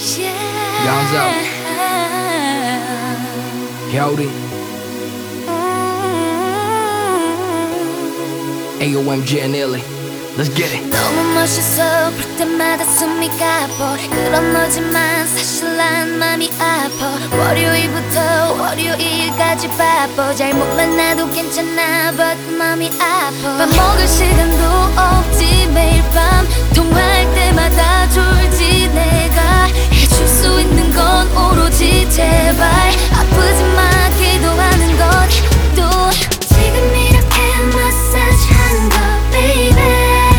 Gonzo, Cody, AOMG and Illy. Let's get it. 너무 멋있어 볼 때마다 숨이 가뻐. 그런 너지만 사실 난 맘이 아파. 월요일부터 월요일까지 바빠. 잘 몰라 나도 괜찮아 but 맘이 아파. 밥 먹을 시간도 없지. 매일 밤 통화할 때마다 졸지. 내가 해줄 수 있는 건 오로지 제발 아프지 마 기도하는 것도 지금 이렇게 마사지 하는 거 baby.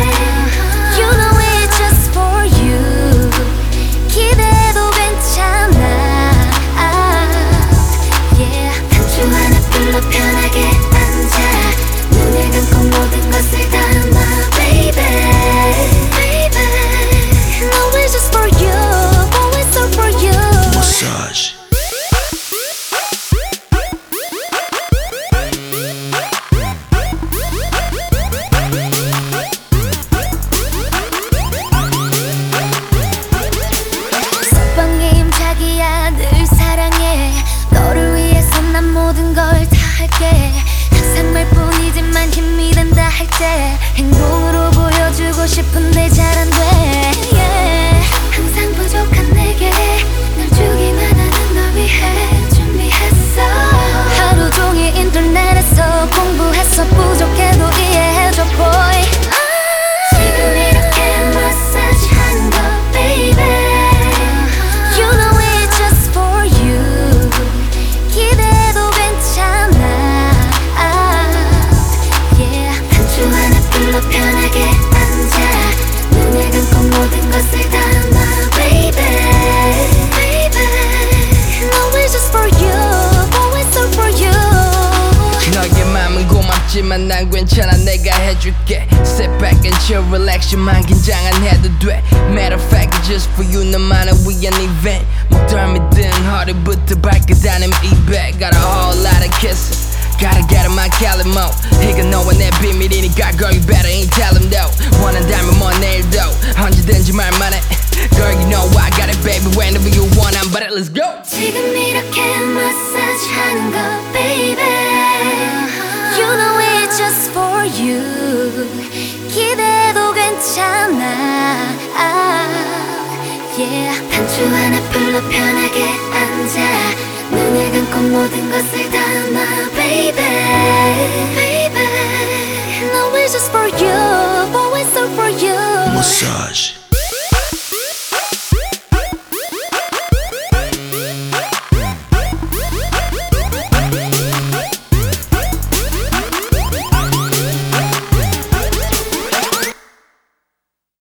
기대도 괜찮아. Yeah. 단추 하나 불러 편하게 앉아. 눈을 감고 모든 것을 담아 baby. Baby, always just for you, always all for you. Massage. 늘 사랑해. 너를 위해서 난 모든 걸 다 할게. 항상 말뿐이지만 힘이 된다 할 때 행복으로 보여주고 싶은데 잘 안 돼. Yeah. 항상 부족한 내게 널 주기만 하는 널 위해 준비했어. 하루 종일 인터넷에서 공부했어. 부족해도 이해해줘 boy. 지금 이렇게 마사지 하는 거 baby. 기대도 괜찮아. Yeah. 단추 하나 불러 편하게 앉아. 눈을 감고 모든 것을 담아 baby. Baby, always just for you, always all for you. 너의 맘은 고맙지만 난 괜찮아. 내가 해줄게. Sit back and chill, relax만 긴장 안 해도 돼. Matter of fact, it's just for you. 너만을 위한 event. 목덜미든 허리부터 발끝하는 입에. Got a whole lot of kisses. Gotta get in my calimo. 이건 너와 내 비밀이니까 girl you better ain't tell him though. 원한다면 뭐 내일도 언제든지 말만 해. Girl you know I got it baby. Whenever you want I'm about it. Let's go. 지금 이렇게 마사지 하는 거 baby. You know it's just for you. 기대도 괜찮아. Yeah. 단추 하나 불러 편하게 앉아. 눈을 감고 모든 것을 담아 baby. Baby, always just for you, always all for you. Massage.